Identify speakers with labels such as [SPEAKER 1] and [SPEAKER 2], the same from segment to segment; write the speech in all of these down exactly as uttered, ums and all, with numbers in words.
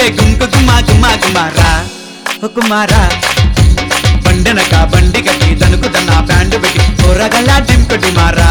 [SPEAKER 1] గుంకు గుమా గుమా గుమారా ఓ కుమారా బండనక బండి గట్టి తనుకు దన్న బ్యాండ్ పెట్టి కూరగల డింకుటి మారా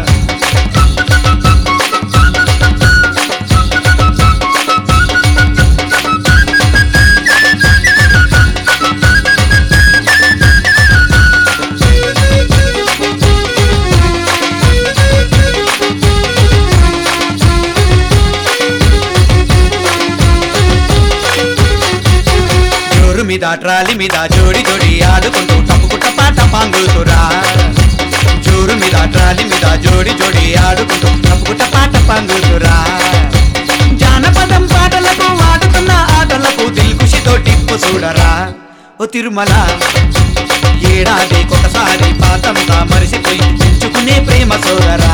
[SPEAKER 1] మీద ట్రాలి మీద జోడి జోడి ఆడుకుంటూ టప్పుకుట్ట పాట పాంగుతురా జోరు మీద ట్రాలి మీద జోడి జోడి ఆడుకుంటూ టప్పుకుట్ట పాట పాంగుతురా జానపదం పాటలకు ఆడుతున్న ఆటలకు దిల్కుషితో టిప్పు చూడరా ఓ తిరుమల ఏడాది ఒకసారి పాతంతా మరిసిపోయి పెంచుకునే ప్రేమ సోదరా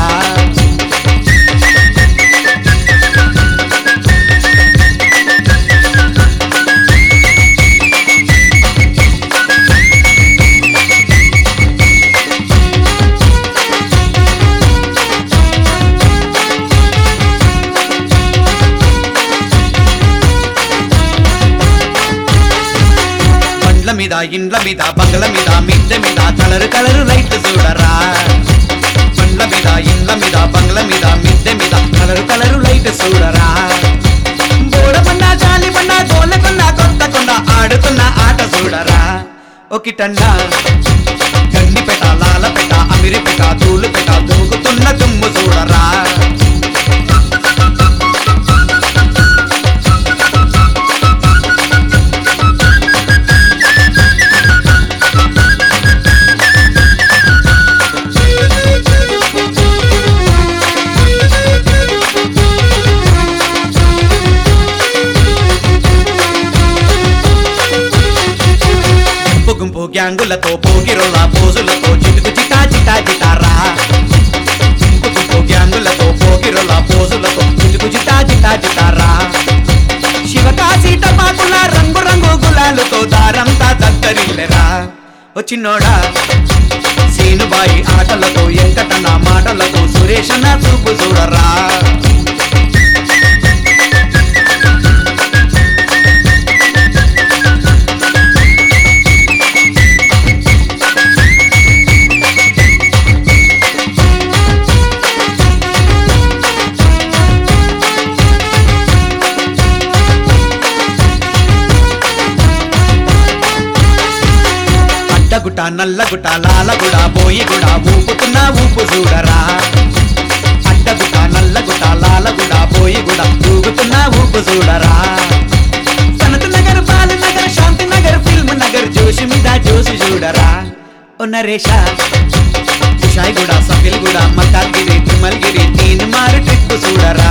[SPEAKER 1] మీద ఇండ్ల మీద బంగ్ల మీద మిద్దె మీద కలరు కలరు లైట్లు చూడరా బండ్ల మీద ఇండ్ల మీద బంగ్ల మీద మిద్దె మీద కలరు కలరు లైట్ చూడరా బోడబండ జాలి బండ గోలకొండ కొత్త కొండ ఆడుతున్న ఆట చూడరా ఒకిటండ గండిపెట లాలపెట అమిరిపెట తూలుపెట దూకుతున్న దుమ్ము చూడరా గుంపు గ్యాంగులతో పోగిరోలా పోజులతో చిటుకు చిటా చిటా చిటారా గుంపు గుంపు గ్యాంగులతో పోగిరోలా పోజులతో చిటుకు చిటా చిటా చిటారా శివకాశి టపాకుల రంగు రంగు గులాలతో దారంతా దగ్గరిల్లెరా వచ్చినోడా సీనుబాయి ఆటలతో ఎంకటన్న మాటలతో సురేషన్న చూపు చూడరా గుట్ట నల్లగుట్ట లాలగుడ బోయిగుడ ఊపుతున్న ఊపు చూడరా అడ్డగుట్ట నల్లగుట్ట లాలగుడ బోయిగుడ ఊగుతున్న ఊపు చూడరా సనత్ నగర్ బాల్ నగర్ శాంతి నగర్ ఫిల్మ్ నగర్ జోషి మీద జోసి చూడరా ఓ నరేష కుషాయిగూడ సఫిల్గూడ మల్కాజ్గిరి తిమల్గిరి తీన్ మారు ట్రిప్ చూడరా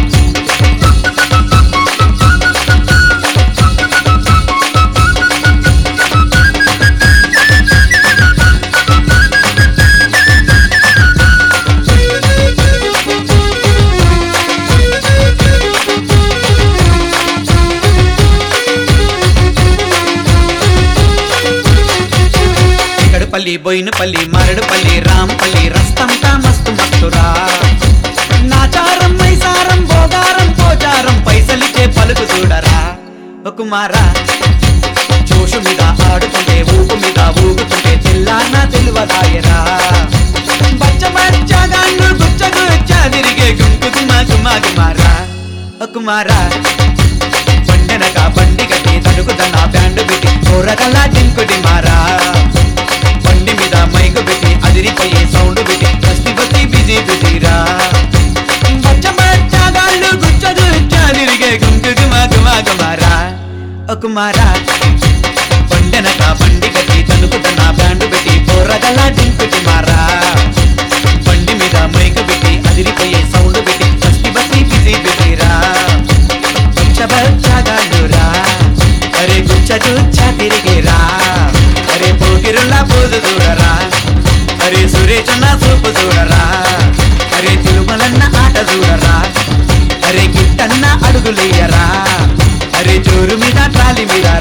[SPEAKER 1] పల్లి బోయినపల్లి మరడుపల్లి రాంపల్లి రస్తంతా మస్తు మస్తురా నాచారం మైసారం భోగారం పోచారం పైసలిచ్చే పలుకు చూడరా ఓ కుమారా జోషు మీద ఆడుతుంటే ఊపు మీద ఊగుతుంటే తెల్లాన తెలువదాయరా బచ్చ బచ్చగాళ్ళు గుచ్చ గుచ్చ తిరిగే గుంకు గుమా గుమా గుమారా ఓ కుమారా బండెనక బండి గట్టి తడుకుదన్న బ్యాండ్ పెట్టి కూరగల డింకుటి మారా బండి మీద మైకు పెట్టి అదిరిపోయే సౌండ్ పెట్టి బస్తి బస్తి బిజీ బిజీరా బచ్చ బచ్చగాళ్ళు గుచ్చ గుచ్చ తిరిగే గుంకు గుమా గుమా గుమారా ఓ కుమారా బండెనక బండి గట్టి తనుకుదన్న బ్యాండ్ పెట్టి కూరగల డింకుటి మారా బండి మీద మైకు పెట్టి అదిరిపోయే సౌండ్ పెట్టి బస్తి బస్తి బిజీ బిజీరా బచ్చ బచ్చగాళ్ళురా అరే గుచ్చ గుచ్చ తిరిగిరా అరే పోగిరుల్లా పోజు చూడరా అరే సురేషన్న సూపు చూడరా అరే తిరుమలన్న ఆట చూడరా అరే గిట్టన్న అడుగులేయరా అరే జోరు మీద ట్రాలి మీద